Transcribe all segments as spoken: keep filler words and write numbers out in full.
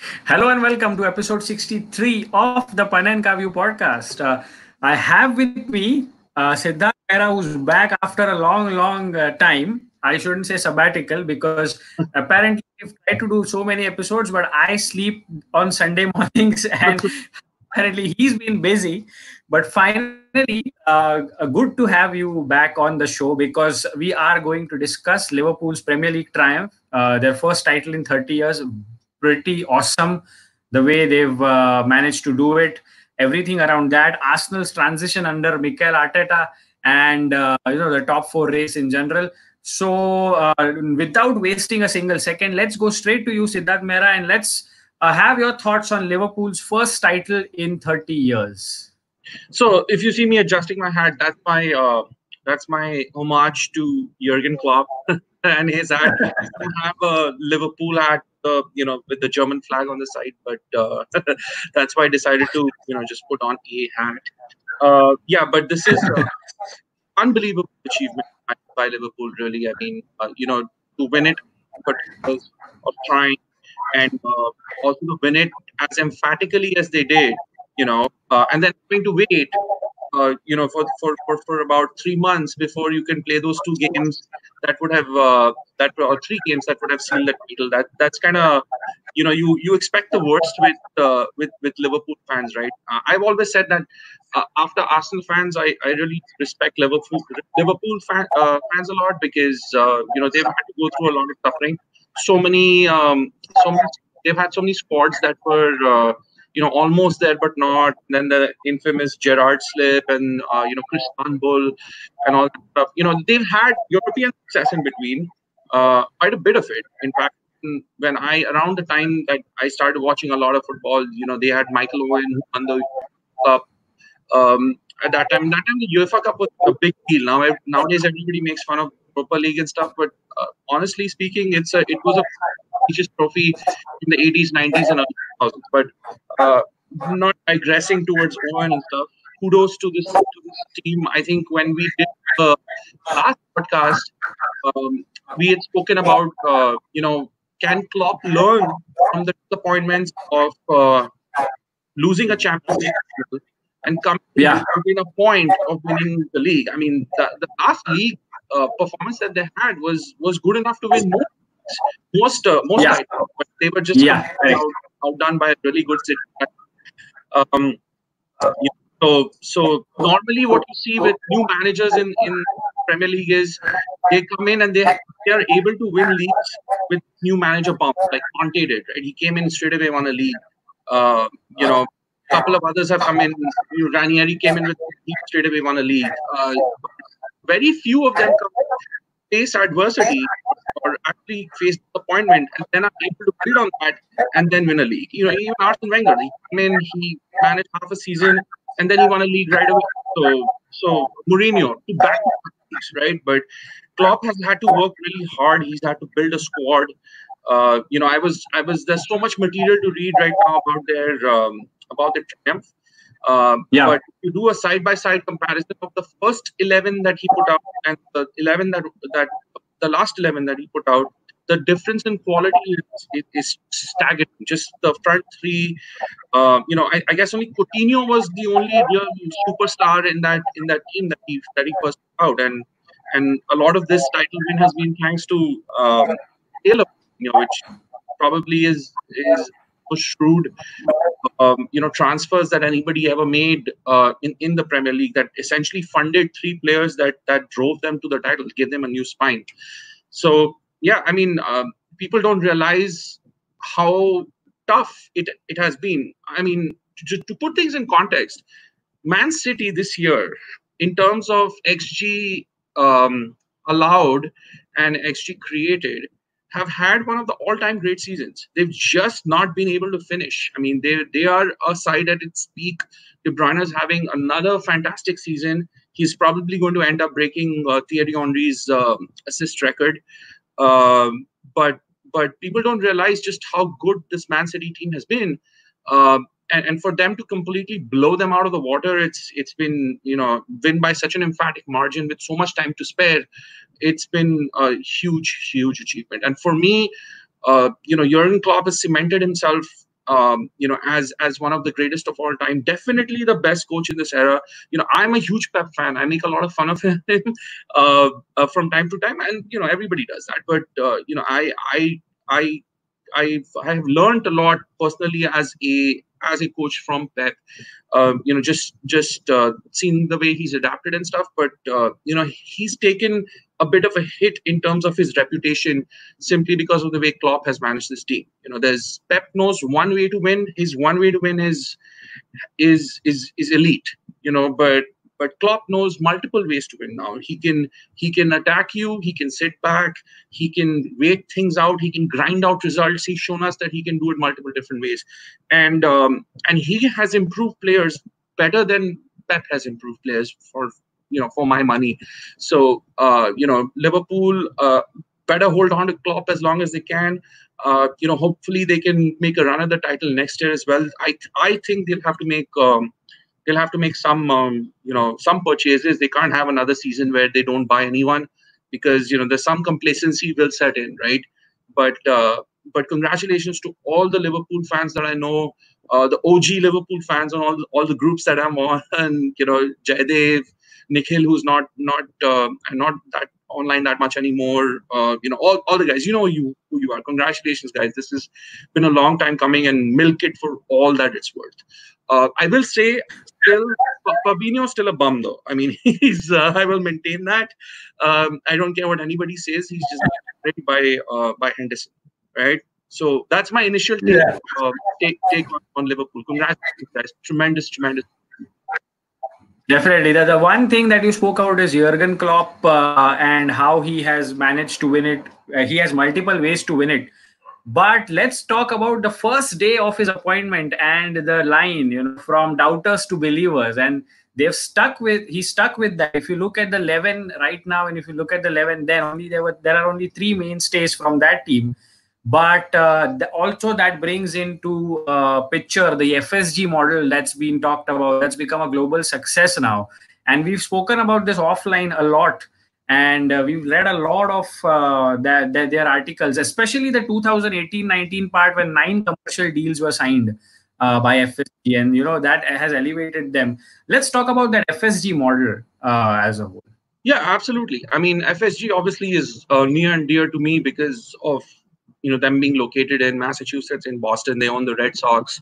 Hello and welcome to episode sixty-three of the Pan and Kavyu podcast. Uh, I have with me uh, Siddharth Mehra, who's back after a long, long uh, time. I shouldn't say sabbatical because apparently we've tried to do so many episodes, but I sleep on Sunday mornings and apparently he's been busy. But finally, uh, good to have you back on the show because we are going to discuss Liverpool's Premier League triumph, uh, their first title in thirty years. Pretty awesome the way they've uh, managed to do it. Everything around that, Arsenal's transition under Mikel Arteta, and uh, you know the top four race in general. So, uh, without wasting a single second, let's go straight to you, Siddharth Mehra, and let's uh, have your thoughts on Liverpool's first title in thirty years. So if you see me adjusting my hat, that's my uh, that's my homage to Jurgen Klopp and his hat. I have a Liverpool hat, uh, you know, with the German flag on the side, but uh, that's why I decided to, you know, just put on a hat. Uh, yeah, but this is uh, unbelievable achievement by, by Liverpool. Really, I mean, uh, you know, to win it, but because of trying, and uh, also to win it as emphatically as they did, you know, uh, and then having to wait, uh, you know, for, for for for about three months before you can play those two games that would have uh, that or three games that would have sealed the title. That that's kind of, you know, you you expect the worst with uh, with with Liverpool fans, right? Uh, I've always said that uh, after Arsenal fans, I, I really respect Liverpool Liverpool fan, uh, fans a lot because uh, you know, they've had to go through a lot of suffering. So many um, so many they've had so many squads that were. Uh, you know, almost there but not. Then the infamous Gerrard slip and uh, you know, Chris Bull and all that stuff. You know, they've had European success in between, uh, quite a bit of it. In fact, when I around the time that I started watching a lot of football, you know, they had Michael Owen who won the Cup. Um, at that time, that time the UEFA Cup was a big deal. Now nowadays everybody makes fun of Europa League and stuff, but uh, honestly speaking, it's a it was a prestigious trophy in the eighties, nineties, and early two thousands. But uh, not digressing towards Owen and stuff. Kudos to this to this team. I think when we did the last podcast, um, we had spoken about uh, you know, can Klopp learn from the disappointments of uh, losing a Champions League and coming Yeah. within a point of winning the league. I mean, the, the last league uh, performance that they had was was good enough to win most most uh, most Yeah. titles, but they were just Yeah, right. out, outdone by a really good City. Um, yeah, so so normally what you see with new managers in in Premier League is they come in and they they are able to win leagues with new manager bumps, like Conte did. Right, he came in straight away, won a league. Uh, you know, a couple of others have come in. You know, Ranieri came in with straight away, won a league. Uh, very few of them come face adversity or actually face disappointment and then are able to build on that and then win a league. You know, even Arsene Wenger, he came in, he managed half a season and then he won a league right away. So, so Mourinho to back leagues, right? But Klopp has had to work really hard. He's had to build a squad. Uh, you know, I was, I was. There's so much material to read right now about their um, about their triumph. Um, Yeah. But you do a side-by-side comparison of the first eleven that he put out and the eleven that that the last eleven that he put out, the difference in quality is, is, is staggering. Just the front three, uh, you know, I, I guess only Coutinho was the only real superstar in that in that team that he that he first put out, and and a lot of this title win has been thanks to um, Taylor, you know, which probably is is most shrewd, um, you know, transfers that anybody ever made uh, in in the Premier League that essentially funded three players that that drove them to the title, gave them a new spine. So yeah, I mean, um, people don't realize how tough it it has been. I mean, to, to put things in context, Man City this year, in terms of X G um, allowed and X G created, have had one of the all-time great seasons. They've just not been able to finish. I mean, they they are a side at its peak. De Bruyne is having another fantastic season. He's probably going to end up breaking uh, Thierry Henry's um, assist record. Um, but but people don't realize just how good this Man City team has been. Um, and, and for them to completely blow them out of the water, it's it's been, you know, win by such an emphatic margin with so much time to spare. It's been a huge, huge achievement. And for me, uh, you know, Jurgen Klopp has cemented himself um, you know, as as one of the greatest of all time, definitely the best coach in this era. You know, I'm a huge Pep fan. I make a lot of fun of him uh, uh, from time to time, and you know, everybody does that. But uh, you know, I I I I've I have learned a lot personally as a as a coach from Pep. Um, you know, just just uh, seeing the way he's adapted and stuff. But uh, you know, he's taken a bit of a hit in terms of his reputation simply because of the way Klopp has managed this team. You know, there's Pep knows one way to win. His one way to win is is is is elite. You know, but but Klopp knows multiple ways to win now. He can he can attack you. He can sit back. He can wait things out. He can grind out results. He's shown us that he can do it multiple different ways, and um, and he has improved players better than Pep has improved players for you know for my money. So uh, you know Liverpool uh, better hold on to Klopp as long as they can. Uh, you know, hopefully they can make a run at the title next year as well. I I think they'll have to make. Um, They'll have to make some, um, you know, some purchases. They can't have another season where they don't buy anyone, because you know there's some complacency will set in, right? But uh, but congratulations to all the Liverpool fans that I know, uh, the O G Liverpool fans on all the, all the groups that I'm on, and you know Jaydev, Nikhil, who's not not uh, not that online that much anymore. Uh, you know all, all the guys. You know you who you are. Congratulations, guys. This has been a long time coming, and milk it for all that it's worth. Uh, I will say, still, Fabinho's still a bum, though. I mean, he's. Uh, I will maintain that. Um, I don't care what anybody says. He's just ready by uh, by Henderson, right? So that's my initial take, Yeah. uh, take, take on, on Liverpool. Congratulations, guys! Tremendous, tremendous. Definitely. The, the one thing that you spoke about is Jurgen Klopp uh, and how he has managed to win it. Uh, he has multiple ways to win it. But let's talk about the first day of his appointment and the line, you know, from doubters to believers. And they've stuck with, he stuck with that. If you look at the eleven right now, and if you look at the eleven then, only there were, there are only three mainstays from that team. But uh, the, also that brings into uh, picture the F S G model that's been talked about. That's become a global success now. And we've spoken about this offline a lot. And uh, we've read a lot of uh, their, their, their articles, especially the two thousand eighteen nineteen part when nine commercial deals were signed uh, by F S G. And, you know, that has elevated them. Let's talk about that F S G model uh, as a whole. Yeah, absolutely. I mean, F S G obviously is uh, near and dear to me because of you know them being located in Massachusetts, in Boston. They own the Red Sox,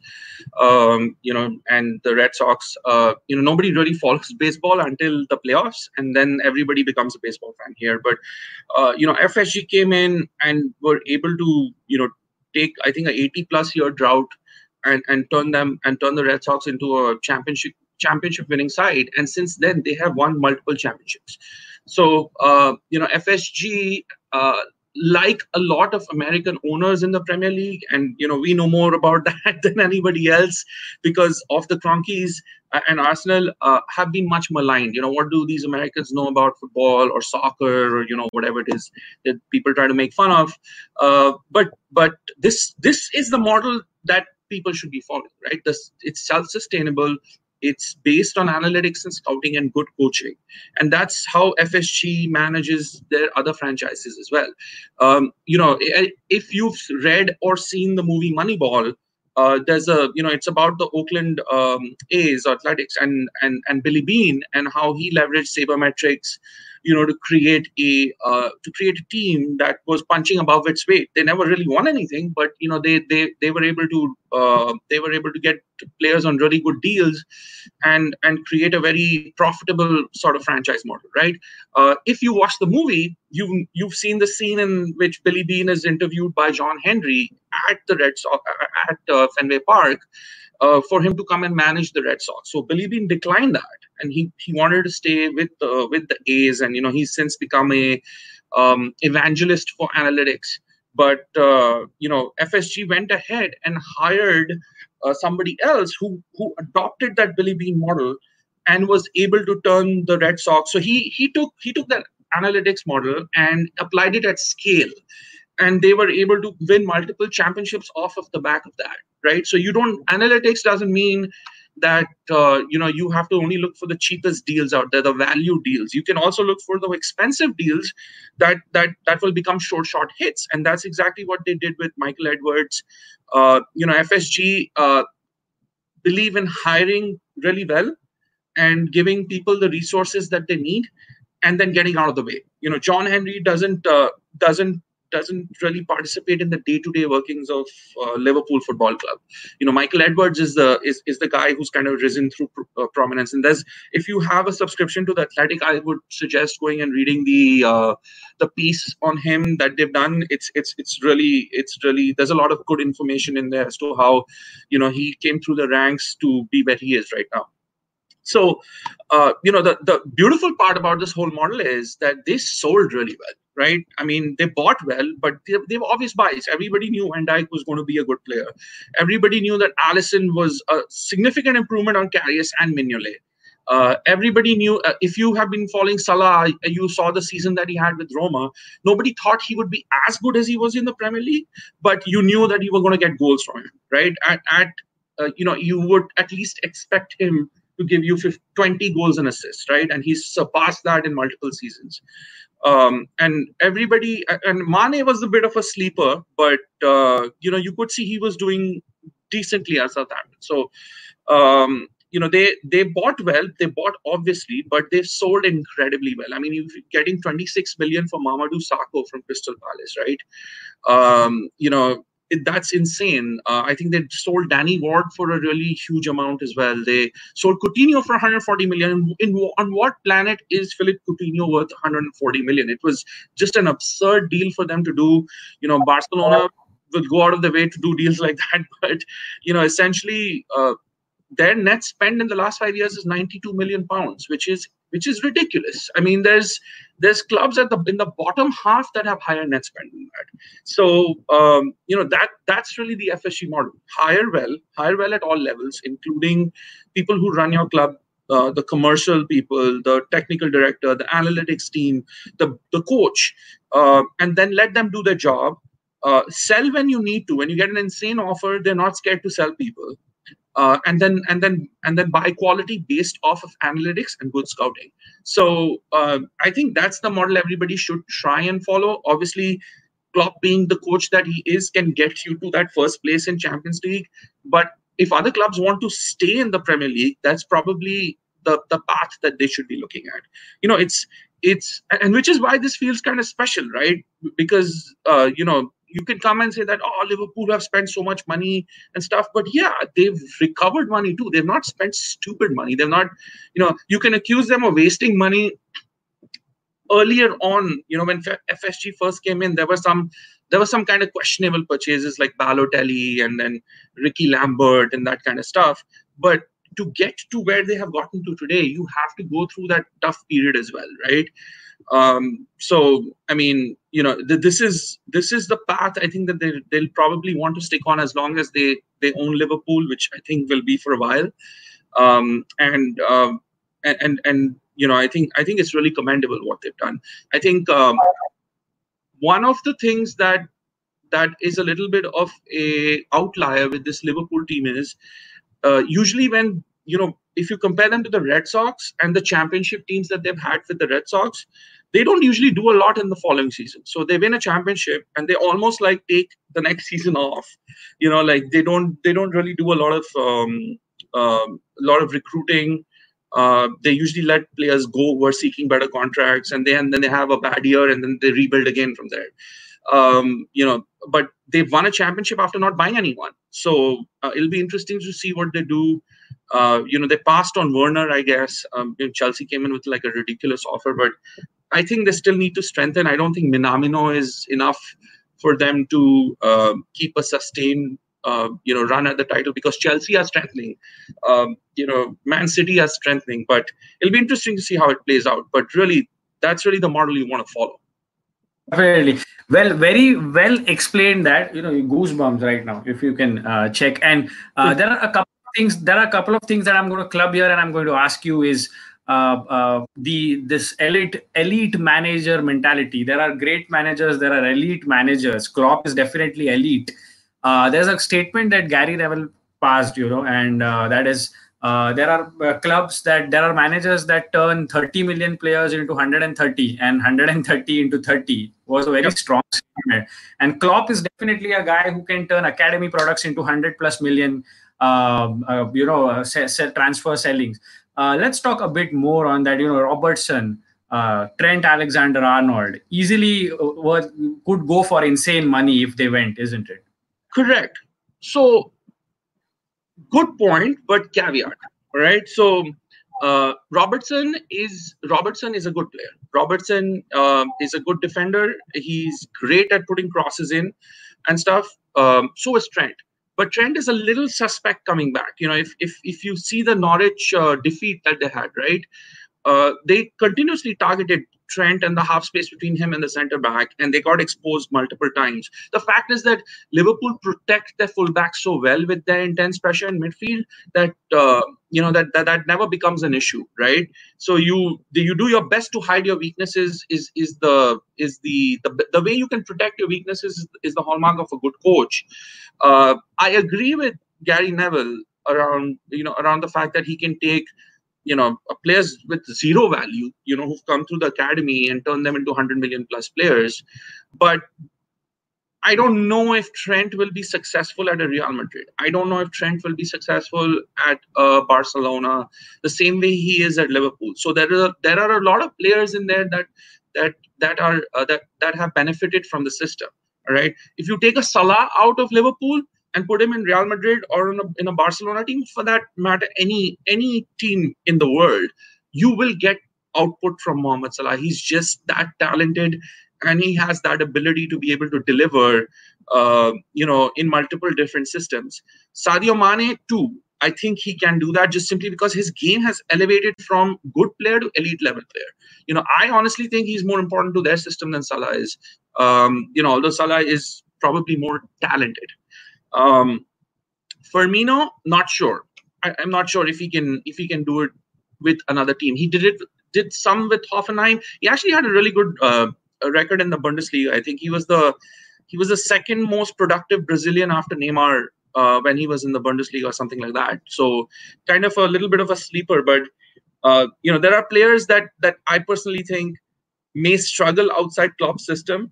um, you know, and the Red Sox. Uh, you know, nobody really follows baseball until the playoffs, and then everybody becomes a baseball fan here. But uh, you know, F S G came in and were able to you know take I think a eighty plus year drought and and turn them and turn the Red Sox into a championship championship winning side. And since then, they have won multiple championships. So uh, you know, F S G. Uh, like a lot of American owners in the Premier League, and you know we know more about that than anybody else because of the Kroenkes and Arsenal uh, have been much maligned. You know, what do these Americans know about football or soccer or you know whatever it is that people try to make fun of? Uh, but but this this is the model that people should be following, right? This it's self-sustainable. It's based on analytics and scouting and good coaching. And that's how F S G manages their other franchises as well. Um, you know, if you've read or seen the movie Moneyball, uh, there's a, you know, it's about the Oakland um, A's Athletics and, and, and Billy Beane and how he leveraged sabermetrics, you know, to create a uh, to create a team that was punching above its weight. They never really won anything, but you know, they they they were able to uh, they were able to get players on really good deals and and create a very profitable sort of franchise model, right? Uh, if you watch the movie, you you've seen the scene in which Billy Beane is interviewed by John Henry at the Red Sox at uh, Fenway Park. Uh, for him to come and manage the Red Sox. So Billy Beane declined that, and he he wanted to stay with uh, with the A's, and you know he's since become a um, evangelist for analytics. But uh, you know F S G went ahead and hired uh, somebody else who who adopted that Billy Beane model and was able to turn the Red Sox. So he he took he took that analytics model and applied it at scale. And they were able to win multiple championships off of the back of that, right? So you don't, analytics doesn't mean that uh, you know you have to only look for the cheapest deals out there, the value deals. You can also look for the expensive deals that that that will become short short hits, and that's exactly what they did with Michael Edwards. Uh, you know, F S G uh, believe in hiring really well and giving people the resources that they need, and then getting out of the way. You know, John Henry doesn't uh, doesn't doesn't really participate in the day-to-day workings of uh, Liverpool Football Club. You know, Michael Edwards is the is, is the guy who's kind of risen through uh, prominence. And there's, if you have a subscription to the Athletic, I would suggest going and reading the uh, the piece on him that they've done. It's it's it's really it's really there's a lot of good information in there as to how, you know, he came through the ranks to be where he is right now. So, uh, you know, the, the beautiful part about this whole model is that they sold really well, right? I mean, they bought well, but they, they were obvious buys. Everybody knew Van Dijk was going to be a good player. Everybody knew that Alisson was a significant improvement on Karius and Mignolet. Uh, everybody knew, uh, if you have been following Salah, you saw the season that he had with Roma. Nobody thought he would be as good as he was in the Premier League, but you knew that you were going to get goals from him, right? At, at uh, you know, you would at least expect him to give you twenty goals and assists, right? And he's surpassed that in multiple seasons. Um, and everybody, and Mane was a bit of a sleeper, but, uh, you know, you could see he was doing decently at Southampton. So, um, you know, they, they bought well, they bought obviously, but they sold incredibly well. I mean, you're getting twenty-six million for Mamadou Sakho from Crystal Palace, right? Um, you know, It, that's insane. Uh, I think they sold Danny Ward for a really huge amount as well. They sold Coutinho for one hundred forty million. In, on what planet is Philippe Coutinho worth one hundred forty million? It was just an absurd deal for them to do. You know, Barcelona will go out of their way to do deals like that. But, you know, essentially, uh, their net spend in the last five years is ninety-two million pounds, which is which is ridiculous. I mean, there's there's clubs at the in the bottom half that have higher net spend than that. So um, you know that that's really the F S G model: hire well, hire well at all levels, including people who run your club, uh, the commercial people, the technical director, the analytics team, the the coach, uh, and then let them do their job. Uh, sell when you need to. When you get an insane offer, they're not scared to sell people. Uh, and then and then and then buy quality based off of analytics and good scouting. So uh, I think that's the model everybody should try and follow. Obviously, Klopp, being the coach that he is, can get you to that first place in Champions League. But if other clubs want to stay in the Premier League, that's probably the the path that they should be looking at. You know, it's it's and which is why this feels kind of special, right? Because uh, you know. You can come and say that, oh, Liverpool have spent so much money and stuff. But yeah, they've recovered money too. They've not spent stupid money. They've not, you know, you can accuse them of wasting money earlier on. You know, when F S G first came in, there were some there were some kind of questionable purchases like Balotelli and then Ricky Lambert and that kind of stuff. But to get to where they have gotten to today, you have to go through that tough period as well, right? Um, so, I mean, you know, th this is this is the path I think that they they'll probably want to stick on as long as they they own Liverpool, which I think will be for a while. Um, and, um, and and and you know, I think I think it's really commendable what they've done. I think um, one of the things that that is a little bit of a outlier with this Liverpool team is uh, usually when you know. If you compare them to the Red Sox and the championship teams that they've had with the Red Sox, they don't usually do a lot in the following season. So they win a championship and they almost like take the next season off. You know, like they don't they don't really do a lot of um, uh, a lot of recruiting. Uh, they usually let players go who are seeking better contracts, and then then they have a bad year and then they rebuild again from there. Um, you know, but they've won a championship after not buying anyone. So uh, it'll be interesting to see what they do. Uh, you know, they passed on Werner, I guess. Um, Chelsea came in with like a ridiculous offer, but I think they still need to strengthen. I don't think Minamino is enough for them to uh, keep a sustained, uh, you know, run at the title, because Chelsea are strengthening. Um, you know, Man City are strengthening, but it'll be interesting to see how it plays out. But really, that's really the model you want to follow. Definitely. Well, very well explained that, you know, goosebumps right now, if you can uh, check. And uh, there are a couple of things, there are a couple of things that I'm going to club here and I'm going to ask you is uh, uh, the this elite elite manager mentality. There are great managers, there are elite managers. Klopp is definitely elite. Uh, there's a statement that Gary Neville passed, you know, and uh, that is Uh, there are uh, clubs that there are managers that turn thirty million players into one hundred thirty and one hundred thirty into thirty. Was a very Yep. strong statement. And Klopp is definitely a guy who can turn academy products into one hundred plus million, uh, uh, you know, uh, se- se- transfer sellings. Uh, let's talk a bit more on that. You know, Robertson, uh, Trent Alexander-Arnold easily uh, were, could go for insane money if they went, isn't it? Correct. So, good point, but caveat. Right. So, uh, Robertson is Robertson is a good player. Robertson uh, is a good defender. He's great at putting crosses in and stuff. Um, so is Trent. But Trent is a little suspect coming back. You know, if if if you see the Norwich uh, defeat that they had, right? Uh, they continuously targeted Trent and the half space between him and the center back, and they got exposed multiple times. The fact is that Liverpool protect their fullbacks so well with their intense pressure in midfield that uh, you know that, that that never becomes an issue, right? So you you do your best to hide your weaknesses. Is is the is the the, the way you can protect your weaknesses is, is the hallmark of a good coach. Uh, I agree with Gary Neville around you know around the fact that he can take you know players with zero value, you know who've come through the academy and turn them into one hundred million plus players. But I don't know if Trent will be successful at a Real Madrid. I don't know if Trent will be successful at uh, Barcelona the same way he is at Liverpool. So there are there are a lot of players in there that that that are uh, that that have benefited from the system. All right, if you take a Salah out of Liverpool and put him in Real Madrid or in a, in a Barcelona team, for that matter, any any team in the world, you will get output from Mohamed Salah. He's just that talented, and he has that ability to be able to deliver, uh, you know, in multiple different systems. Sadio Mane too. I think he can do that just simply because his game has elevated from good player to elite level player. You know, I honestly think he's more important to their system than Salah is. Um, you know, although Salah is probably more talented. Um, Firmino, not sure. I, I'm not sure if he can if he can do it with another team. He did it did some with Hoffenheim. He actually had a really good uh, record in the Bundesliga. I think he was the he was the second most productive Brazilian after Neymar uh, when he was in the Bundesliga or something like that. So kind of a little bit of a sleeper. But uh, you know there are players that that I personally think may struggle outside Klopp's system.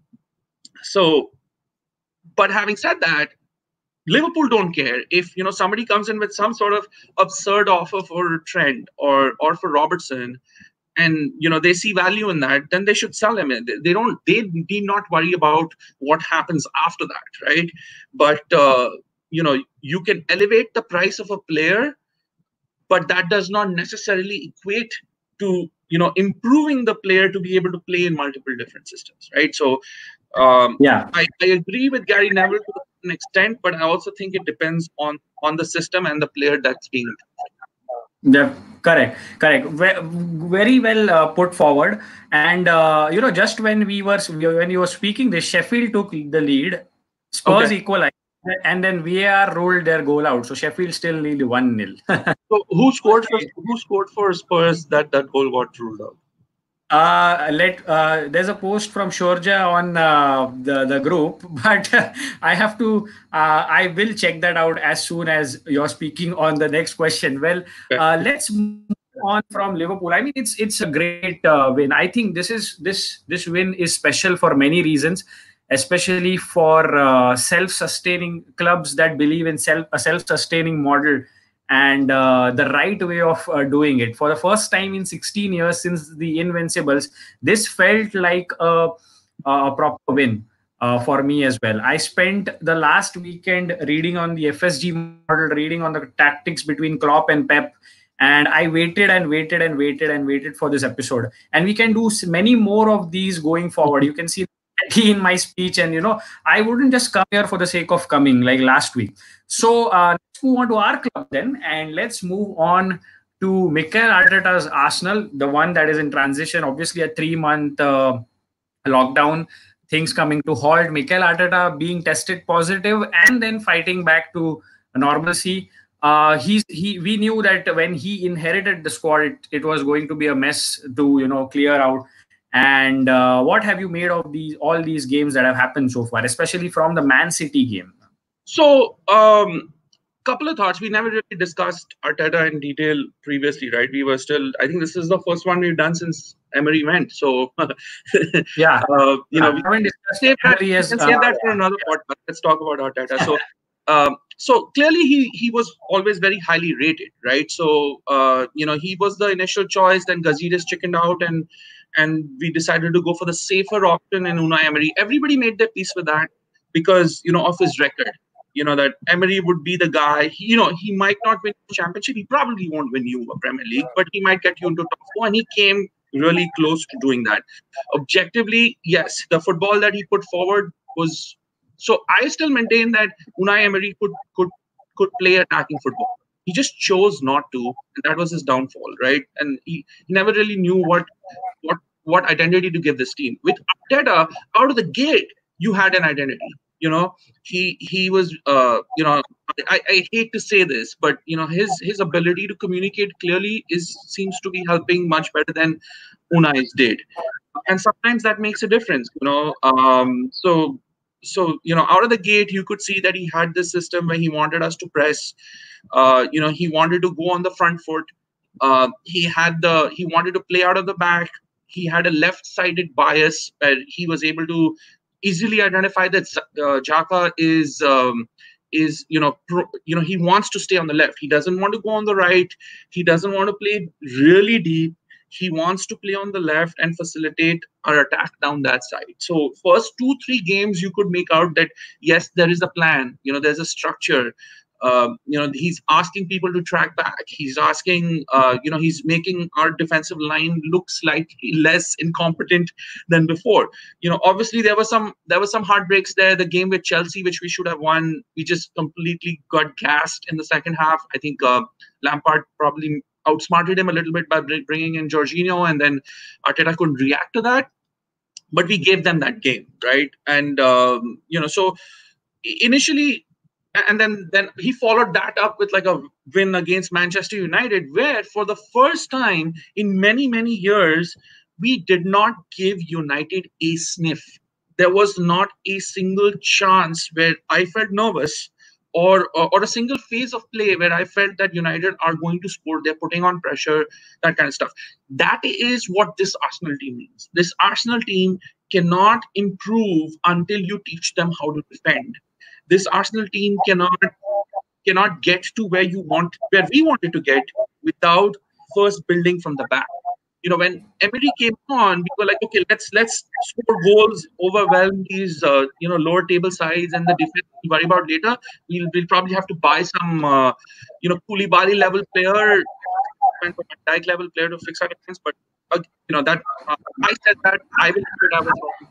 So, but having said that, Liverpool don't care if you know somebody comes in with some sort of absurd offer for Trent or or for Robertson, and you know they see value in that, then they should sell him. They, they don't. They need not worry about what happens after that, right? But uh, you know you can elevate the price of a player, but that does not necessarily equate to you know improving the player to be able to play in multiple different systems, right? So um, Yeah. I, I agree with Gary Neville to an extent, but I also think it depends on on the system and the player that's being. Yeah, correct, correct. Ve- Very well uh, put forward. And uh, you know, just when we were when you were speaking, this Sheffield took the lead, Spurs Okay. equalized, and then V A R ruled their goal out. So Sheffield still lead one nil. So who scored for who scored for Spurs that that goal got ruled out? Uh, let uh, there's a post from Shorja on uh, the the group, but I have to. Uh, I will check that out as soon as you're speaking on the next question. Well, Okay. uh, let's move on from Liverpool. I mean, it's it's a great uh, win. I think this is this this win is special for many reasons, especially for uh, self-sustaining clubs that believe in self a self-sustaining model and uh, the right way of uh, doing it. For the first time in sixteen years since the Invincibles, this felt like a, a proper win uh, for me as well. I spent the last weekend reading on the F S G model, reading on the tactics between Klopp and Pep, and I waited and waited and waited and waited for this episode. And we can do many more of these going forward. You can see in my speech, and you know, I wouldn't just come here for the sake of coming like last week. So uh, let's move on to our club then, and let's move on to Mikel Arteta's Arsenal, the one that is in transition. Obviously, a three-month uh, lockdown, things coming to halt. Mikel Arteta being tested positive and then fighting back to normalcy. Uh, he's he. We knew that when he inherited the squad, it, it was going to be a mess to you know clear out. And uh, what have you made of these all these games that have happened so far, especially from the Man City game? So um, couple of thoughts. We never really discussed Arteta in detail previously, right? We were still, I think this is the first one we've done since Emery went. So, yeah, uh, you know, I we haven't can discussed save that, Emery we as, can save uh, that for another yeah. podcast. Let's talk about Arteta. So, um, so clearly he he was always very highly rated, right? So, uh, you know, he was the initial choice. Then Gazidis chickened out, and and we decided to go for the safer option in Unai Emery. Everybody made their peace with that because, you know, of his record. You know, that Emery would be the guy. He, you know, he might not win the championship. He probably won't win you a Premier League, but he might get you into top four. And he came really close to doing that. Objectively, yes, the football that he put forward was. So I still maintain that Unai Emery could could could play attacking football. He just chose not to, and that was his downfall, right? And he, he never really knew what what what identity to give this team. With Arteta, out of the gate, you had an identity. You know, he he was uh, you know, I, I hate to say this, but you know, his his ability to communicate clearly is seems to be helping much better than Unai's did. And sometimes that makes a difference, you know. Um, so so you know, out of the gate, you could see that he had this system where he wanted us to press. Uh, you know, he wanted to go on the front foot. Uh, he had the he wanted to play out of the back. He had a left-sided bias where he was able to easily identify that uh, Xhaka is um, is you know pro, you know he wants to stay on the left. He doesn't want to go on the right. He doesn't want to play really deep. He wants to play on the left and facilitate our attack down that side. So first two three games you could make out that yes, there is a plan. You know, there's a structure. Um, you know, he's asking people to track back. He's asking, uh, you know, he's making our defensive line look slightly less incompetent than before. You know, obviously there was some there was some heartbreaks there. The game with Chelsea, which we should have won, we just completely got gassed in the second half. I think uh, Lampard probably outsmarted him a little bit by bringing in Jorginho, and then Arteta couldn't react to that. But we gave them that game, right? And um, you know, so initially. And then, then he followed that up with like a win against Manchester United, where for the first time in many, many years, we did not give United a sniff. There was not a single chance where I felt nervous or, or, or a single phase of play where I felt that United are going to score. They're putting on pressure, that kind of stuff. That is what this Arsenal team means. This Arsenal team cannot improve until you teach them how to defend. This Arsenal team cannot cannot get to where you want, where we wanted to get, without first building from the back. You know, when Emery came on, we were like, okay, let's let's score goals, overwhelm these uh, you know lower table sides, and the defense we'll worry about later. We'll we'll probably have to buy some uh, you know Koulibaly level player, and Dyke level player to fix our defense. But uh, you know that uh, I said that I will put it out.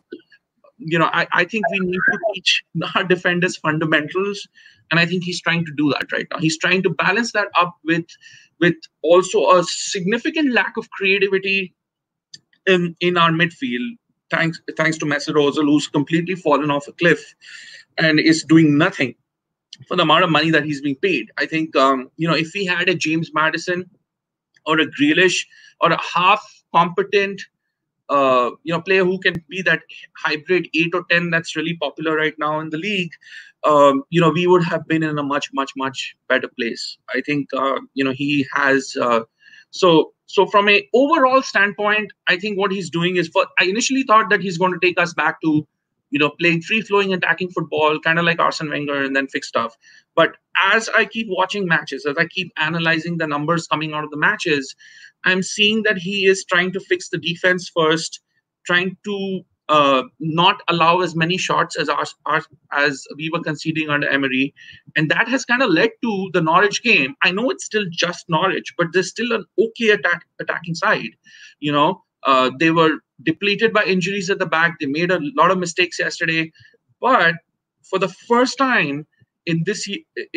You know, I, I think we need to teach our defenders fundamentals, and I think he's trying to do that right now. He's trying to balance that up with with also a significant lack of creativity in, in our midfield, thanks thanks to Mesut Ozil, who's completely fallen off a cliff and is doing nothing for the amount of money that he's being paid. I think, um, you know, if we had a James Maddison or a Grealish or a half-competent Uh, you know, player who can be that hybrid eight or ten that's really popular right now in the league, um, you know, we would have been in a much, much, much better place. I think, uh, you know, he has. Uh, so, so from a overall standpoint, I think what he's doing is, for, I initially thought that he's going to take us back to, you know, playing free-flowing, attacking football, kind of like Arsene Wenger, and then fix stuff. But as I keep watching matches, as I keep analyzing the numbers coming out of the matches, I'm seeing that he is trying to fix the defense first, trying to uh, not allow as many shots as our, our, as we were conceding under Emery, and that has kind of led to the Norwich game. I know it's still just Norwich, but there's still an okay attack attacking side. You know, uh, they were depleted by injuries at the back. They made a lot of mistakes yesterday, but for the first time in this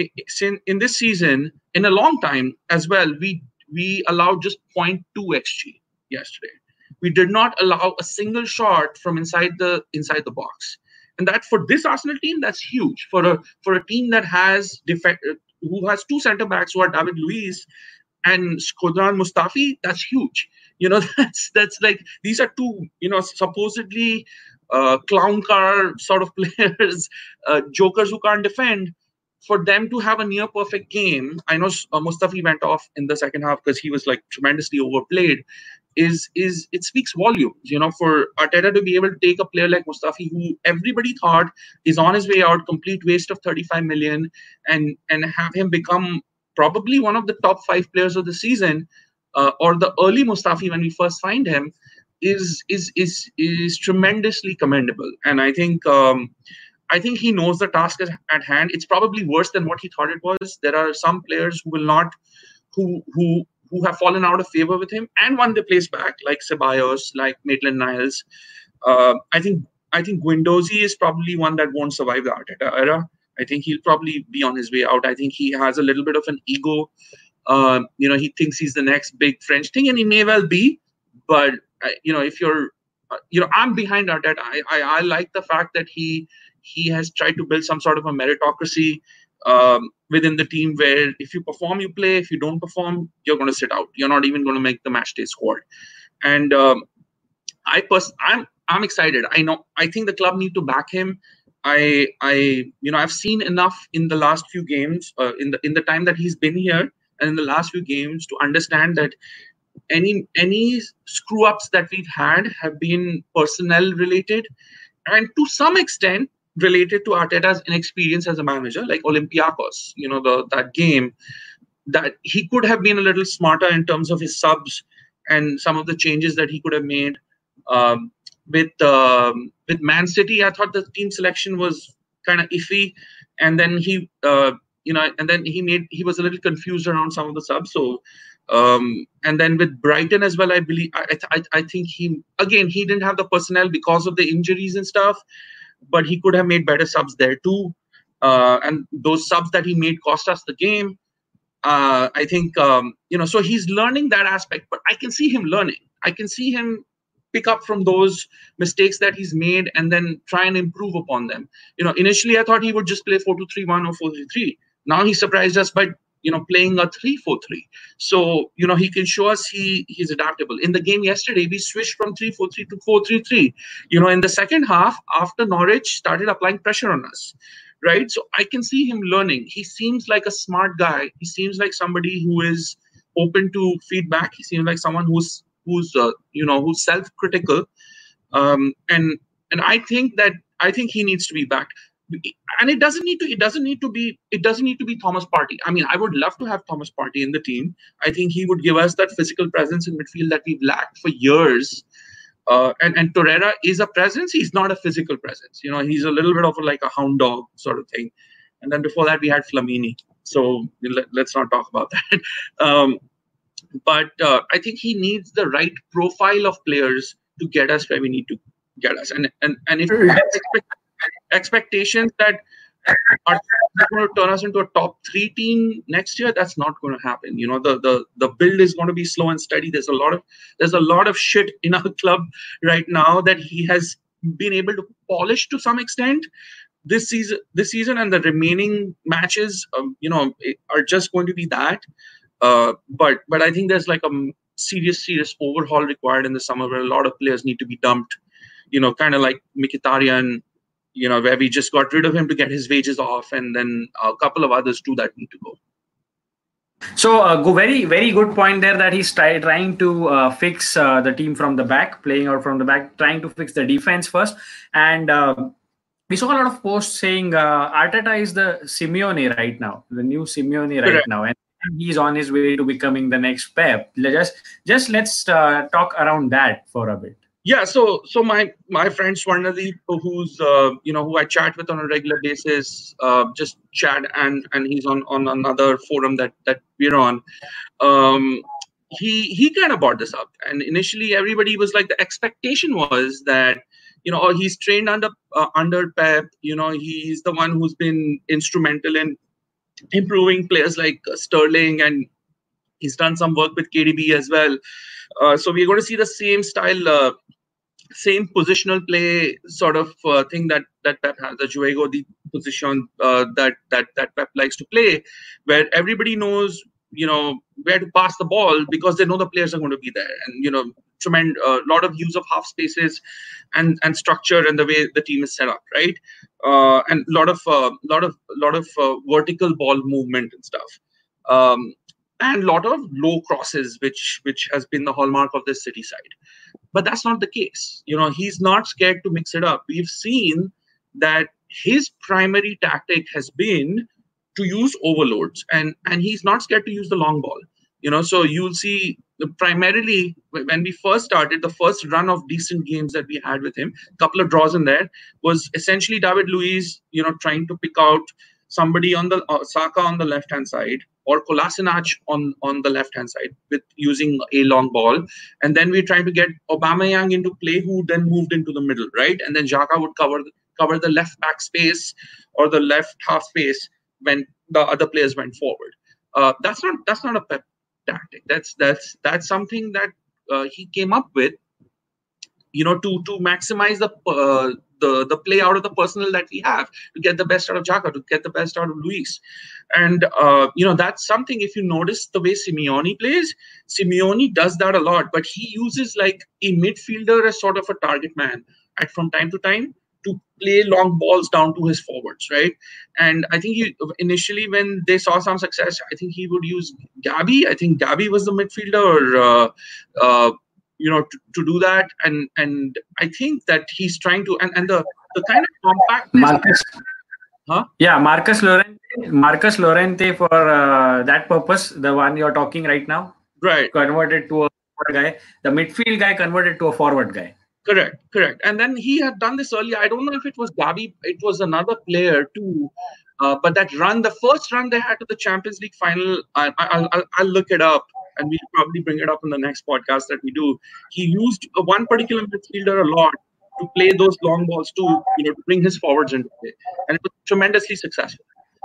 in this season, in a long time as well, we. We allowed just zero point two X G yesterday. We did not allow a single shot from inside the inside the box, and that for this Arsenal team, that's huge. For a for a team that has defect, who has two centre backs who are David Luiz and Shkodran Mustafi, that's huge. You know, that's that's like these are two you know supposedly uh, clown car sort of players, uh, jokers who can't defend. for them to have a near perfect game, I know uh, Mustafi went off in the second half because he was like tremendously overplayed. Is is it speaks volumes, you know, for Arteta to be able to take a player like Mustafi, who everybody thought is on his way out, complete waste of thirty-five million, and and have him become probably one of the top five players of the season, uh, or the early Mustafi when we first find him, is is is is tremendously commendable. And I think. Um, I think he knows the task is at hand. It's probably worse than what he thought it was. There are some players who will not, who who who have fallen out of favor with him and won their place back, like Ceballos, like Maitland-Niles. Uh, I think I think Guendouzi is probably one that won't survive the Arteta era. I think he'll probably be on his way out. I think he has a little bit of an ego. Uh, you know, he thinks he's the next big French thing, and he may well be. But uh, you know, if you're, uh, you know, I'm behind Arteta. I, I I like the fact that he. He has tried to build some sort of a meritocracy um, within the team where if you perform, you play. If you don't perform, you're going to sit out. You're not even going to make the match day squad. And um, I pers- I'm I'm excited. I know. I think the club need to back him. I I you know I've seen enough in the last few games, uh, in the in the time that he's been here, and in the last few games to understand that any any screw ups that we've had have been personnel related, and to some extent related to Arteta's inexperience as a manager, like Olympiacos, you know, the that game, that he could have been a little smarter in terms of his subs and some of the changes that he could have made. Um, with um, with Man City, I thought the team selection was kind of iffy, and then he, uh, you know, and then he made he was a little confused around some of the subs. So, um, and then with Brighton as well, I believe I I, I think he again he didn't have the personnel because of the injuries and stuff. But he could have made better subs there too. Uh, and those subs that he made cost us the game. Uh, I think, um, you know, so he's learning that aspect, but I can see him learning. I can see him pick up from those mistakes that he's made and then try and improve upon them. You know, initially I thought he would just play four two three one or four three three. Now he surprised us by, you know, playing a three four three. So, you know, he can show us he he's adaptable. In the game yesterday, we switched from three four three to four three three. You know, in the second half, after Norwich started applying pressure on us, right? So I can see him learning. He seems like a smart guy. He seems like somebody who is open to feedback. He seems like someone who's who's uh, you know who's self-critical, um, and and I think that I think he needs to be backed. And it doesn't need to. It doesn't need to be. It doesn't need to be Thomas Partey. I mean, I would love to have Thomas Partey in the team. I think he would give us that physical presence in midfield that we've lacked for years. Uh, and and Torreira is a presence. He's not a physical presence. You know, he's a little bit of a, like a hound dog sort of thing. And then before that, we had Flamini. So let, let's not talk about that. Um, but uh, I think he needs the right profile of players to get us where we need to get us. And and and if expect, expectations that are going to turn us into a top three team next year, that's not going to happen. You know, the the the build is going to be slow and steady. There's a lot of there's a lot of shit in our club right now that he has been able to polish to some extent. This season, this season, and the remaining matches, um, you know, are just going to be that. Uh, but but I think there's like a serious serious overhaul required in the summer where a lot of players need to be dumped. You know, kind of like Mkhitaryan. You know, where we just got rid of him to get his wages off, and then a couple of others too that need to go. So, uh, go very, very good point there that he's try, trying to uh, fix uh, the team from the back, playing out from the back, trying to fix the defense first. And uh, we saw a lot of posts saying uh, Arteta is the Simeone right now, the new Simeone right Correct. now. And he's on his way to becoming the next Pep. Just, just let's uh, talk around that for a bit. Yeah, so so my my friend Swarnadeep, who's uh, you know who I chat with on a regular basis, uh, just chat and and he's on, on another forum that that we're on. Um, he he kind of brought this up, and initially everybody was like, the expectation was that you know oh, he's trained under uh, under Pep, you know he's the one who's been instrumental in improving players like Sterling, and he's done some work with K D B as well. Uh, so we're going to see the same style, uh, same positional play sort of uh, thing that that Pep has, the Juego the position uh, that that that Pep likes to play, where everybody knows you know where to pass the ball because they know the players are going to be there, and you know tremendous, a uh, lot of use of half spaces and and structure and the way the team is set up, right? Uh, and a lot of uh, lot of lot of uh, vertical ball movement and stuff, um, and a lot of low crosses, which which has been the hallmark of this City side. But that's not the case. You know, he's not scared to mix it up. We've seen that his primary tactic has been to use overloads, and and he's not scared to use the long ball. You know, so you'll see primarily when we first started, the first run of decent games that we had with him, a couple of draws in there, was essentially David Luiz, you know, trying to pick out somebody on the uh, Saka on the left hand side or Kolasinac on on the left hand side with using a long ball, and then we're trying to get Aubameyang into play, who then moved into the middle, right? And then Xhaka would cover cover the left back space or the left half space when the other players went forward. Uh, that's not that's not a Pep tactic. That's that's that's something that uh, he came up with, you know, to to maximize the uh, the the play out of the personnel that we have, to get the best out of Xhaka, to get the best out of Luiz. And uh, you know, that's something, if you notice the way Simeone plays, Simeone does that a lot, but he uses like a midfielder as sort of a target man at from time to time to play long balls down to his forwards, right? And I think he, initially when they saw some success, I think he would use Gabi. I think Gabi was the midfielder, or, uh, uh, you know, to, to do that. And and I think that he's trying to, and, and the, the kind of compact... Marcus. Huh? Yeah, Marcus Llorente, Marcus Llorente for uh, that purpose, the one you're talking right now. Right. Converted to a forward guy. The midfield guy converted to a forward guy. Correct, correct. And then he had done this earlier. I don't know if it was Gabi, it was another player too. Uh, but that run, the first run they had to the Champions League final, I, I, I'll, I'll look it up, and we'll probably bring it up in the next podcast that we do. He used one particular midfielder a lot to play those long balls too, you know, to bring his forwards into play. And it was tremendously successful.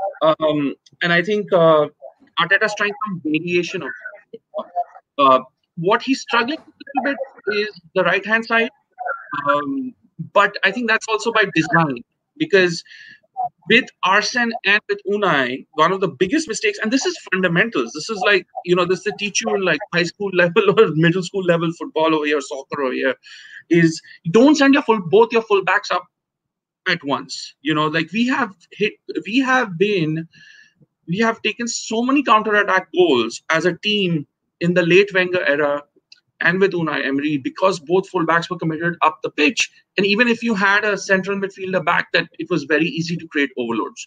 Um, and I think uh, Arteta's trying some variation of it. Uh, what he's struggling with a little bit is the right-hand side. Um, but I think that's also by design, because with Arsene and with Unai, one of the biggest mistakes, and this is fundamentals, this is like, you know, this they teach you in like high school level or middle school level football over here, soccer over here, is don't send your full both your full backs up at once. You know, like we have hit, we have been, we have taken so many counter-attack goals as a team in the late Wenger era and with Unai Emery, because both fullbacks were committed up the pitch. And even if you had a central midfielder back, that it was very easy to create overloads.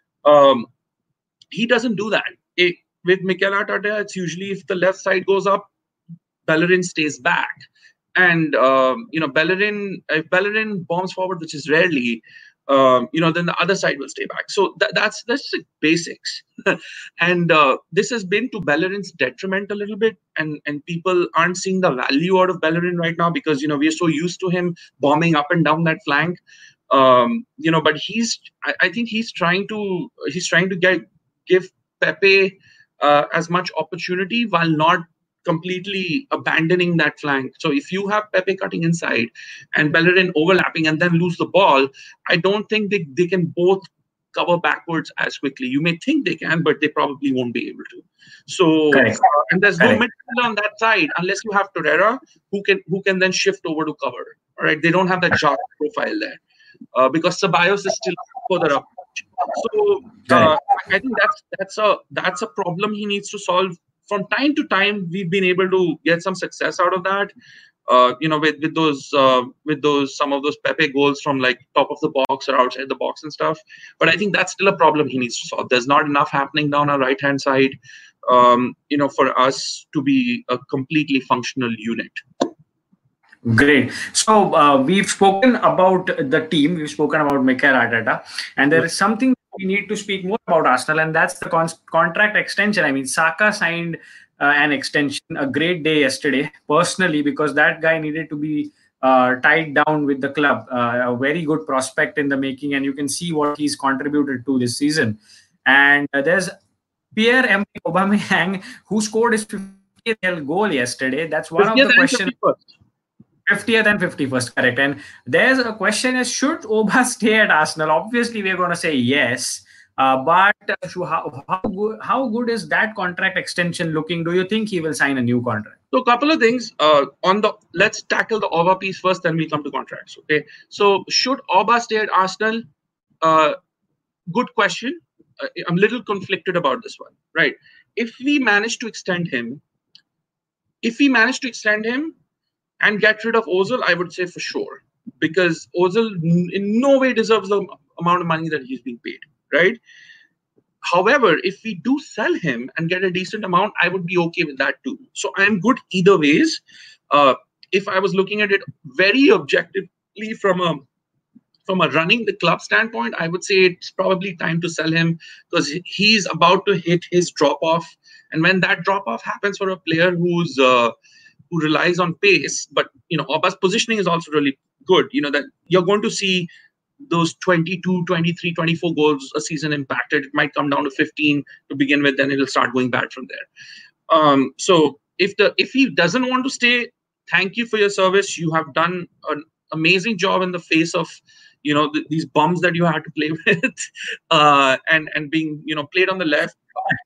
Um, he doesn't do that. It, with Mikel Arteta, it's usually if the left side goes up, Bellerin stays back. And, um, you know, Bellerin, if Bellerin bombs forward, which is rarely, um, you know, then the other side will stay back. So th that's that's the basics. And uh, this has been to Bellerin's detriment a little bit. And, and people aren't seeing the value out of Bellerin right now because, you know, we're so used to him bombing up and down that flank. Um, you know, but he's, I, I think he's trying to, he's trying to get, give Pepe uh, as much opportunity while not completely abandoning that flank. So if you have Pepe cutting inside and Bellerin overlapping and then lose the ball, I don't think they, they can both cover backwards as quickly. You may think they can, but they probably won't be able to. So, uh, and there's no midfielder on that side unless you have Torreira, who can who can then shift over to cover. All right, they don't have that sharp profile there uh, because Ceballos is still further up. So uh, I think that's that's a that's a problem he needs to solve. From time to time, we've been able to get some success out of that. Uh, you know, with with those uh, with those some of those Pepe goals from like top of the box or outside the box and stuff. But I think that's still a problem he needs to solve. There's not enough happening down our right hand side, um, you know, for us to be a completely functional unit. Great. So uh, we've spoken about the team. We've spoken about Mikel Arteta, and there is something we need to speak more about Arsenal, and that's the con contract extension. I mean, Saka signed uh, an extension, a great day yesterday, personally, because that guy needed to be uh, tied down with the club. Uh, a very good prospect in the making, and you can see what he's contributed to this season. And uh, there's Pierre-Emerick Aubameyang, who scored his fiftieth goal yesterday. That's one of the questions. fiftieth and fifty-first, correct. And there's a question is, should Oba stay at Arsenal? Obviously, we're going to say yes. Uh, but uh, how, how, good, how good is that contract extension looking? Do you think he will sign a new contract? So a couple of things uh, on the, let's tackle the Auba piece first, then we come to contracts. Okay. So should Auba stay at Arsenal? Uh, good question. Uh, I'm a little conflicted about this one, right? If we manage to extend him, if we manage to extend him and get rid of Ozil, I would say for sure, because Ozil in no way deserves the amount of money that he's being paid, right? However, if we do sell him and get a decent amount, I would be okay with that too. So I'm good either ways. Uh, if I was looking at it very objectively from a from a running the club standpoint, I would say it's probably time to sell him because he's about to hit his drop off. And when that drop off happens for a player who's uh, who relies on pace, but you know, Auba's positioning is also really good. You know that you're going to see those twenty-two, twenty-three, twenty-four goals a season impacted. It might come down to fifteen to begin with, then it'll start going bad from there. Um, so if the if he doesn't want to stay, thank you for your service. You have done an amazing job in the face of, you know, th- these bums that you had to play with, uh, and and being, you know, played on the left.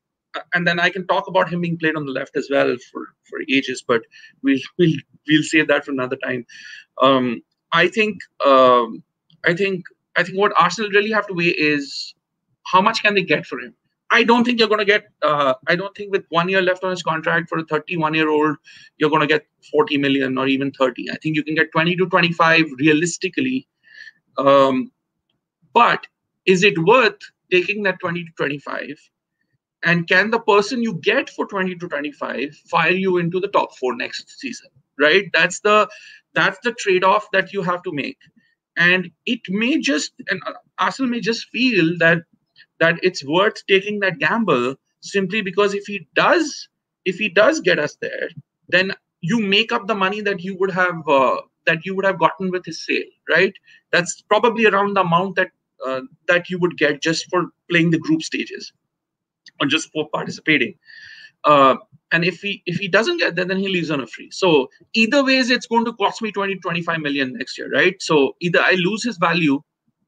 And then I can talk about him being played on the left as well for, for ages, but we'll we'll we'll save that for another time. Um, I think um, I think I think what Arsenal really have to weigh is how much can they get for him. I don't think you're going to get. Uh, I don't think with one year left on his contract for a thirty-one-year-old, you're going to get forty million or even thirty. I think you can get twenty to twenty-five realistically. Um, but is it worth taking that twenty to twenty-five? And can the person you get for twenty to twenty-five fire you into the top four next season? Right? That's the that's the trade-off that you have to make. And it may just, and Arsenal may just feel that that it's worth taking that gamble simply because if he does, if he does get us there, then you make up the money that you would have uh, that you would have gotten with his sale, right? That's probably around the amount that uh, that you would get just for playing the group stages or just for participating. Uh, and if he if he doesn't get that, then he leaves on a free. So either ways, it's going to cost me twenty to twenty-five million next year, right? So either I lose his value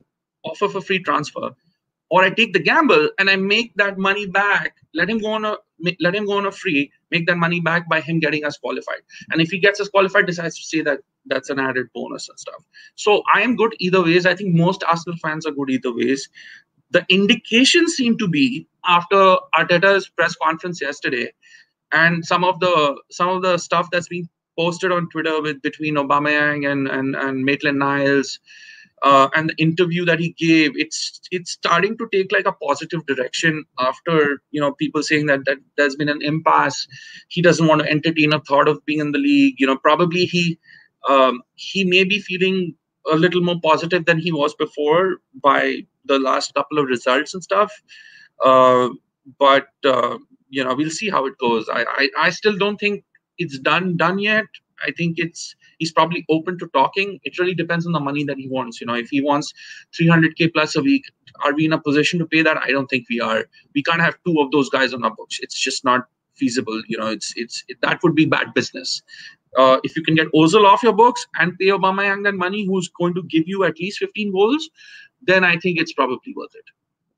off of a free transfer, or I take the gamble and I make that money back. Let him go on a let him go on a free. Make that money back by him getting us qualified. And if he gets us qualified, decides to say that that's an added bonus and stuff. So I am good either ways. I think most Arsenal fans are good either ways. The indications seem to be after Arteta's press conference yesterday, and some of the some of the stuff that's being posted on Twitter with between Aubameyang and and and Maitland-Niles. Uh, and the interview that he gave, it's it's starting to take like a positive direction after, you know, people saying that, that there's been an impasse. He doesn't want to entertain a thought of being in the league. You know, probably he um, he may be feeling a little more positive than he was before by the last couple of results and stuff. Uh, but, uh, you know, we'll see how it goes. I, I, I still don't think it's done done yet. I think it's he's probably open to talking. It really depends on the money that he wants. You know, if he wants three hundred K plus a week, are we in a position to pay that? I don't think we are. We can't have two of those guys on our books. It's just not feasible. You know, it's it's it, that would be bad business. Uh, if you can get Ozil off your books and pay Aubameyang that money, who's going to give you at least fifteen goals, then I think it's probably worth it.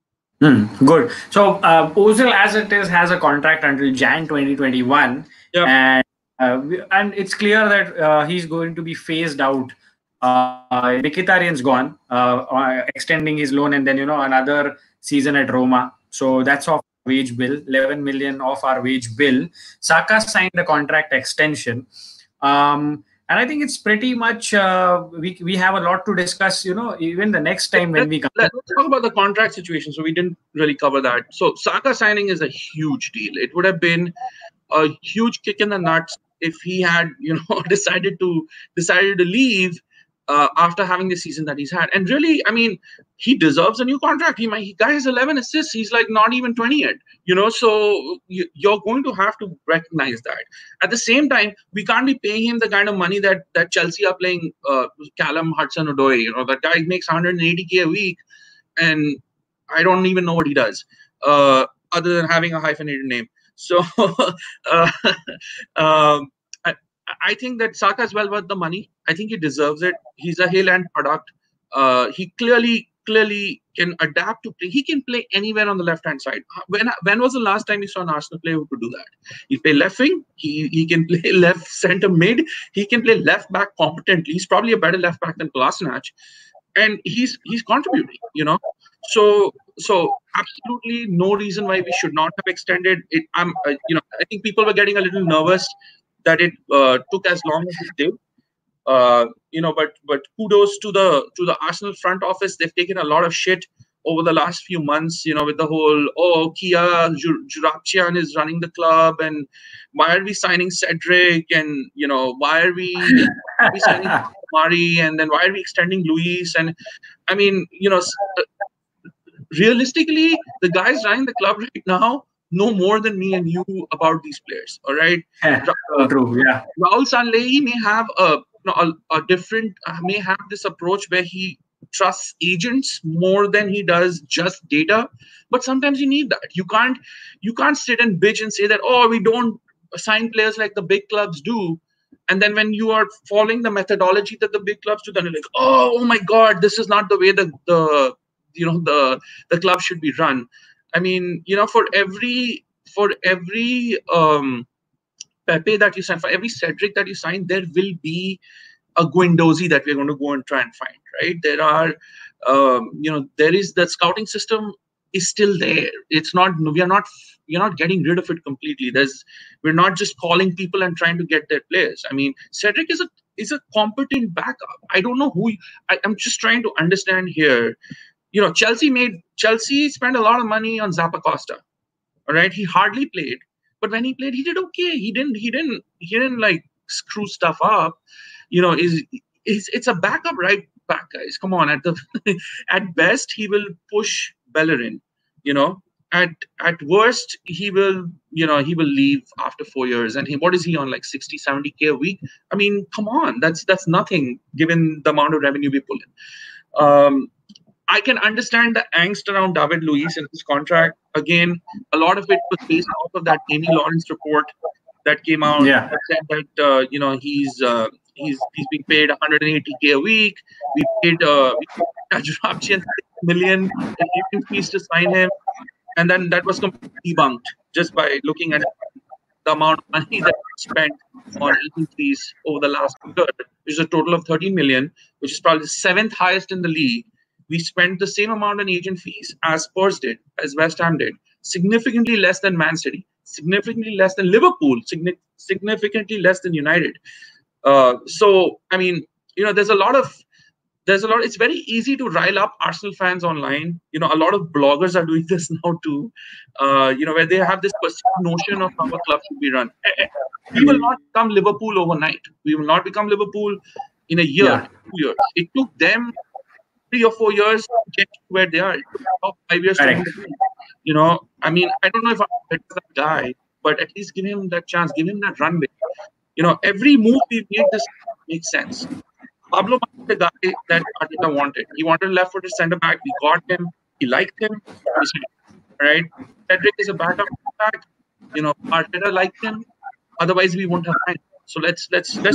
Hmm, good. So uh, Ozil, as it is, has a contract until January twenty twenty-one, yeah. and uh, and it's clear that uh, he's going to be phased out. Uh, Mkhitaryan's gone, uh, extending his loan, and then, you know, another season at Roma. So that's off wage bill, eleven million off our wage bill. Saka signed a contract extension. Um, And I think it's pretty much, uh, we we have a lot to discuss, you know, even the next time when let's, we come. Let's talk about the contract situation. So we didn't really cover that. So Saka signing is a huge deal. It would have been a huge kick in the nuts if he had, you know, decided to decided to leave uh, after having the season that he's had. And really, I mean, he deserves a new contract. He might, he got his eleven assists. He's like not even twenty yet, you know, so you, you're going to have to recognize that. At the same time, we can't be paying him the kind of money that, that Chelsea are paying uh, Callum Hudson-Odoi. You know, that guy makes one hundred eighty K a week, and I don't even know what he does uh, other than having a hyphenated name. So uh, um, I, I think that Saka is well worth the money. I think he deserves it. He's a hill-end product. Uh, he clearly clearly can adapt to play. He can play anywhere on the left-hand side. When when was the last time you saw an Arsenal player who could do that? He play left wing. He he can play left center mid. He can play left back competently. He's probably a better left back than Kolasinac, and he's he's contributing. You know, so so absolutely no reason why we should not have extended it. I'm uh, you know I think people were getting a little nervous that it uh, took as long as it did. Uh, you know, but but kudos to the to the Arsenal front office. They've taken a lot of shit over the last few months. You know, with the whole oh Kia Jurapchian is running the club, and why are we signing Cedric, and you know why are we, why are we signing Mari, and then why are we extending Luis? And I mean, you know, realistically, the guys running the club right now know more than me and you about these players. All right, yeah, uh, true. Yeah, Raul Sanllehi may have a you know, a, a different uh, may have this approach where he trusts agents more than he does just data, but sometimes you need that. You can't you can't sit and bitch and say that oh we don't sign players like the big clubs do, and then when you are following the methodology that the big clubs do, then you're like oh, oh my god, this is not the way the the you know the the club should be run. I mean, you know, for every for every um Pepe that you sign, for every Cedric that you sign, there will be a Guendouzi that we're going to go and try and find, right? There are, um, you know, there is the scouting system is still there. It's not, we are not, we are not getting rid of it completely. There's, we're not just calling people and trying to get their players. I mean, Cedric is a is a competent backup. I don't know who, I, I'm just trying to understand here. You know, Chelsea made, Chelsea spent a lot of money on Zappacosta, all right? He hardly played. But when he played, he did okay. He didn't. He didn't. He didn't like screw stuff up. You know, is is it's a backup right back, guys. Come on. At the at best, he will push Bellerin. You know, at at worst, he will. You know, he will leave after four years. And he, what is he on? Like sixty, seventy k a week. I mean, come on. That's that's nothing given the amount of revenue we pull in. Um, I can understand the angst around David Luiz and his contract. Again, a lot of it was based off of that Amy Lawrence report that came out. Yeah. That said that uh, you know he's uh, he's he's being paid one hundred eighty k a week. We paid uh, we paid Jurapchian million in agent fees to sign him, and then that was completely debunked just by looking at the amount of money that we spent on agent fees over the last year, which is a total of thirteen million, which is probably the seventh highest in the league. We spent the same amount on agent fees as Spurs did, as West Ham did, significantly less than Man City, significantly less than Liverpool, signi significantly less than United. Uh, so, I mean, you know, there's a lot of, there's a lot, it's very easy to rile up Arsenal fans online. You know, a lot of bloggers are doing this now too, uh, you know, where they have this perceived notion of how a club should be run. We will not become Liverpool overnight. We will not become Liverpool in a year, Yeah. two years. It took them three or four years to get to where they are. It took about five years Correct. to move. You know, I mean, I don't know if I'm that guy, but at least give him that chance, give him that runway. You know, every move we made this makes sense. Pablo was the guy that Arteta wanted. He wanted a left-footed centre back. We got him. He liked him. Right? Cedric is a backup back. You know, Arteta liked him. Otherwise, we wouldn't have signed him. So let's let's let's.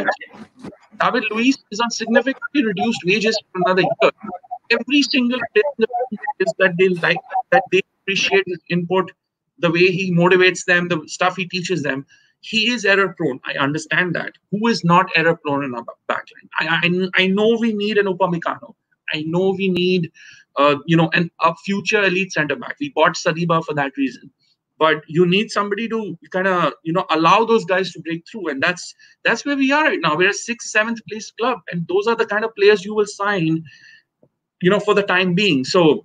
David Luiz is on significantly reduced wages for another year. Every single player is that they like, that they appreciate his input, the way he motivates them, the stuff he teaches them. He is error prone. I understand that. Who is not error prone in our backline? I I, I know we need an Upamecano. I know we need, uh, you know, an a future elite centre back. We bought Saliba for that reason. But you need somebody to kind of, you know, allow those guys to break through. And that's that's where we are right now. We're a sixth, seventh place club. And those are the kind of players you will sign, you know, for the time being. So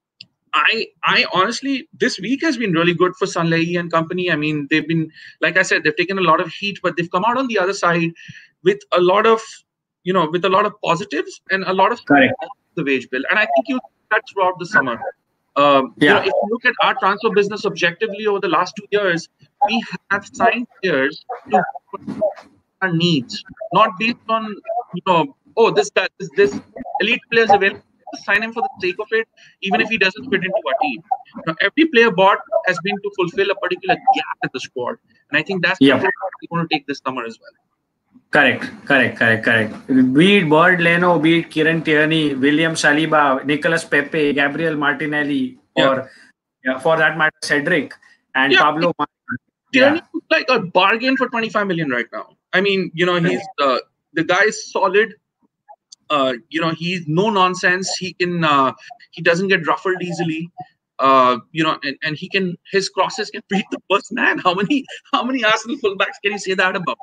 I I honestly, this week has been really good for Sanllehi and company. I mean, they've been, like I said, they've taken a lot of heat, but they've come out on the other side with a lot of, you know, with a lot of positives and a lot of the wage bill. And I think you that throughout the summer. Um, yeah. You know, if you look at our transfer business objectively over the last two years, we have signed players to our needs, not based on, you know, oh, this guy, this, this elite player is available. Sign him for the sake of it, even if he doesn't fit into our team. You know, every player bought has been to fulfill a particular gap in the squad, and I think that's yeah. what we're going to take this summer as well. Correct, correct, correct, correct. Be it Bird Leno, be it Kieran Tierney, William Saliba, Nicolas Pepe, Gabriel Martinelli, Yeah, or yeah, for that matter, Cedric and yeah. Pablo. Tierney Yeah, is like a bargain for twenty-five million right now. I mean, you know, he's uh, the guy is solid. Uh, you know, he's no nonsense. He can uh, he doesn't get ruffled easily. Uh, you know, and, and he can his crosses can beat the first man. How many how many Arsenal fullbacks can you say that about?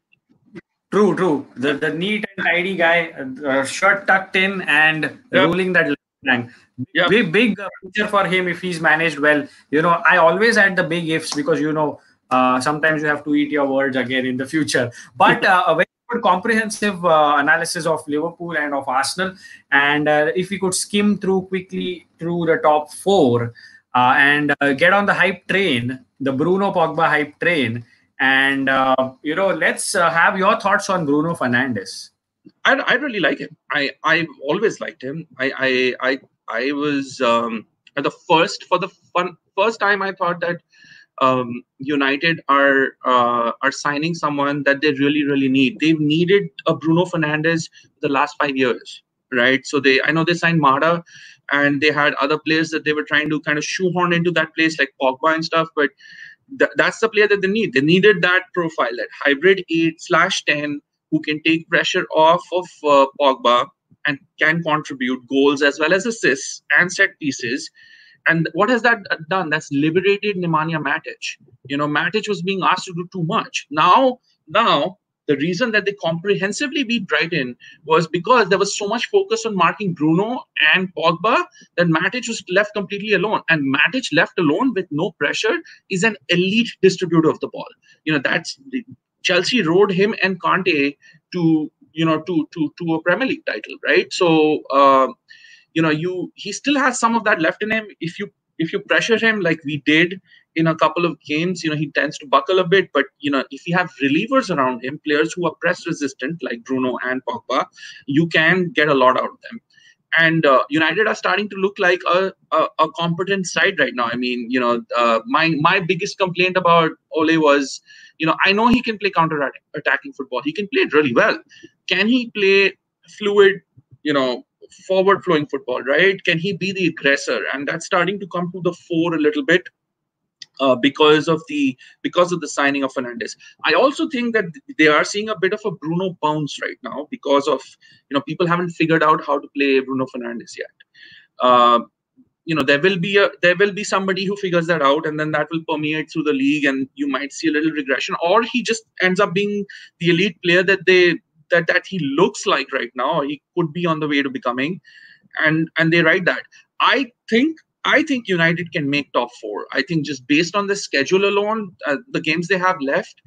true, true. The the neat and tidy guy, uh, shirt tucked in and Yeah, ruling that flank. yeah, Big, big uh, future for him if he's managed well. You know, I always add the big ifs because you know uh, sometimes you have to eat your words again in the future. But uh, a very good comprehensive uh, analysis of Liverpool and of Arsenal. And uh, if we could skim through quickly through the top four uh, and uh, get on the hype train, the Bruno Pogba hype train. And uh, you know, let's uh, have your thoughts on Bruno Fernandes. I, I really like him. I I've always liked him. I I I, I was um, at the first for the fun first time I thought that um, United are uh, are signing someone that they really really need. They've needed a Bruno Fernandes the last five years, right? So they I know they signed Mata, and they had other players that they were trying to kind of shoehorn into that place like Pogba and stuff, but th- that's the player that they need. They needed that profile, that hybrid eight slash ten who can take pressure off of uh, Pogba and can contribute goals as well as assists and set pieces. And what has that done? That's liberated Nemanja Matic. You know, Matic was being asked to do too much. Now, now the reason that they comprehensively beat Brighton was because there was so much focus on marking Bruno and Pogba that Matic was left completely alone. And Matic left alone with no pressure is an elite distributor of the ball. You know, that's Chelsea rode him and Kante to you know to to to a Premier League title, right? So. Uh, you know you he still has some of that left in him. If you if you pressure him like we did in a couple of games, you know he tends to buckle a bit. But you know if you have relievers around him, players who are press resistant like Bruno and Pogba, you can get a lot out of them. And uh, United are starting to look like a, a, a competent side right now. I mean, you know, uh, my my biggest complaint about Ole was, you know, I know he can play counter attacking football. He can play it really well. Can he play fluid, you know, forward flowing football, right? Can he be the aggressor? And that's starting to come to the fore a little bit. Uh, because of the because of the signing of Fernandes. I also think that they are seeing a bit of a Bruno bounce right now because of you know people haven't figured out how to play Bruno Fernandes yet. Uh, you know there will be a there will be somebody who figures that out, and then that will permeate through the league, and you might see a little regression, or he just ends up being the elite player that they that that he looks like right now. Or he could be on the way to becoming, and and they write that. I think I think United can make top four. I think just based on the schedule alone, uh, the games they have left,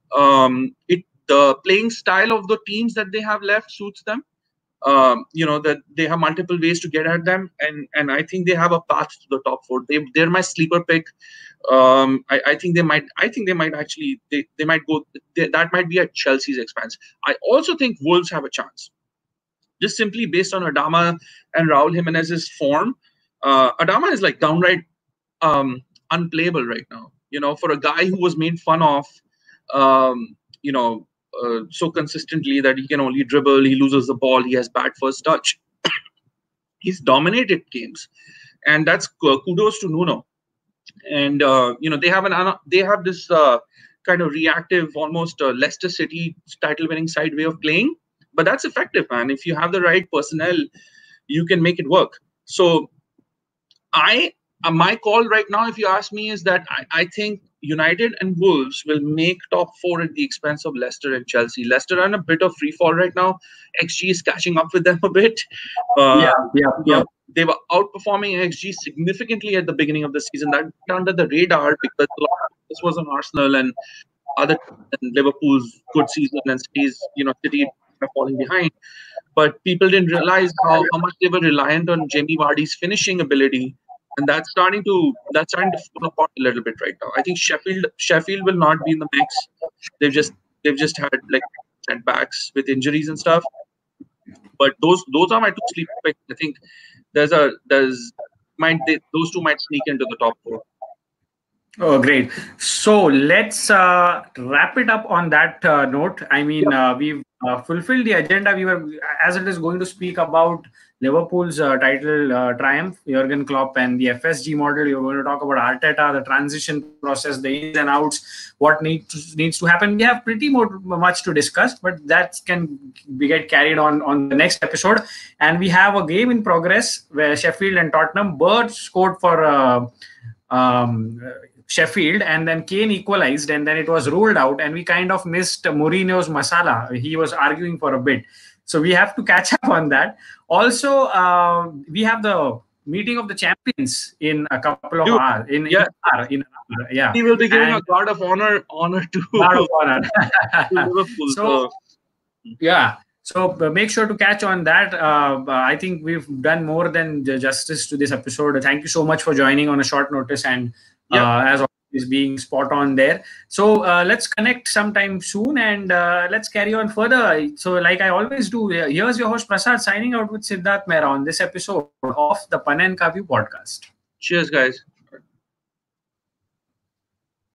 um, it the playing style of the teams that they have left suits them. Um, you know that they have multiple ways to get at them, and and I think they have a path to the top four. They they're my sleeper pick. Um, I, I think they might. I think they might actually. They, they might go. They, that might be at Chelsea's expense. I also think Wolves have a chance, just simply based on Adama and Raul Jimenez's form. Uh, Adama is like downright um, unplayable right now. You know, for a guy who was made fun of, um, you know, uh, so consistently that he can only dribble, he loses the ball, he has bad first touch. He's dominated games, and that's kudos to Nuno. And uh, you know, they have an they have this uh, kind of reactive, almost uh, Leicester City title-winning side way of playing. But that's effective, man. If you have the right personnel, you can make it work. So I uh, my call right now, if you ask me, is that I, I think United and Wolves will make top four at the expense of Leicester and Chelsea. Leicester are in a bit of free fall right now. X G is catching up with them a bit. Uh, yeah, yeah, yeah. They were outperforming X G significantly at the beginning of the season. That went under the radar because this was on Arsenal and other and Liverpool's good season and City's, you know, City falling behind. But people didn't realize how, how much they were reliant on Jamie Vardy's finishing ability, and that's starting to that's starting to fall apart a little bit right now. I think Sheffield Sheffield will not be in the mix. They've just they've just had like setbacks with injuries and stuff. But those those are my two sleeper picks. I think there's a there's might they, those two might sneak into the top four. Oh, great. So let's uh, wrap it up on that uh, note. I mean, Yep. uh, we've uh, fulfilled the agenda. We were, as it is going to speak about Liverpool's uh, title uh, triumph, Jurgen Klopp, and the F S G model. You're going to talk about Arteta, the transition process, the ins and outs, what needs needs to happen. We have pretty more, much to discuss, but that can be get carried on on the next episode. And we have a game in progress where Sheffield and Tottenham. Bird scored for. Uh, um, Sheffield, and then Kane equalized, and then it was ruled out, and we kind of missed Mourinho's masala. He was arguing for a bit, so we have to catch up on that. Also, uh, we have the meeting of the champions in a couple of Dude, hours. In, in yeah, an hour, in an hour, yeah, we will be giving and a guard of honor honor to, guard of honor. to Liverpool. So So yeah. So uh, make sure to catch on that. Uh, I think we've done more than ju- justice to this episode. Thank you so much for joining on a short notice, and yeah, uh, as always, being spot on there. So uh, let's connect sometime soon, and uh, let's carry on further. So, like I always do, uh, here's your host Prasad signing out with Siddharth Mehra on this episode of the Pan and Kavyu podcast. cheers, guys.